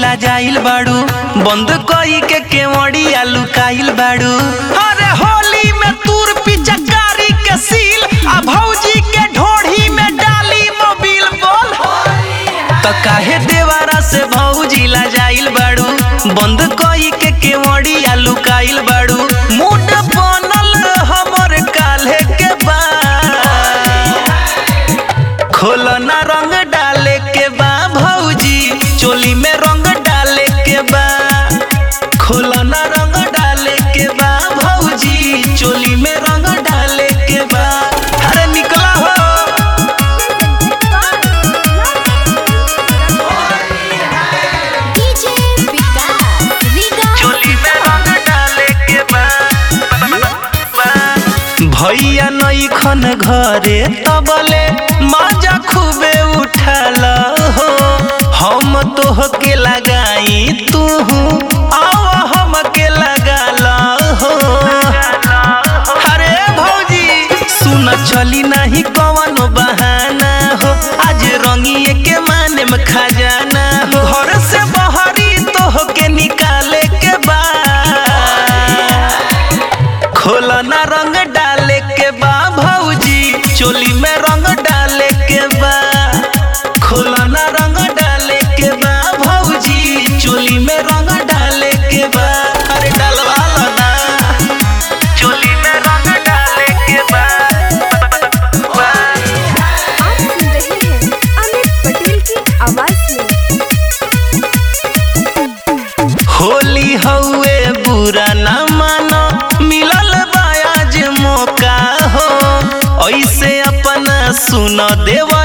ला जाइल बाड़ू बंद कई के केवड़िया लुकाइल बाड़ू। अरे होली में तूर पिचकारी के सील आ भौजी के ढोढ़ी में डाली मोबिल बोल तो काहे देवारा से भौजी ला जाइल बाड़ू बंद कई के केवड़िया लुकाइल बाड़ू। मूड बनल हमर काल्हे के बा खोलना रंग डाले के बा भौजी चोली में रंग डाले के बा खोलना रंग डाले के बा भौजी चोली में रंग डाले के बा। अरे निकला हो चोली में रंग डाले के बा। भैया नई खन घरे तबले मजा खूबे उठाला हो हम तोह के लगाई तू आवा हम के लगाला हो। अरे भौजी सुन चली नहीं कवनो बहाना हो आज रंगिए के माने में खजाना हो। घर से बहरी तोह के निकाले के बा खोलना रंग डाले के बा भौजी चोली में रंग डाले के बा खोलना रंग डाले के बा भौजी चोली में रंग डाले के बा। अरे डलवा लो ना चोली में रंग डाले के बा। आप सुन रहे हैं अमित पटेल की आवाज में। होली हउए बुरा ना मानो मिलल बायाज मौका हो ऐसे अपना सुन देवा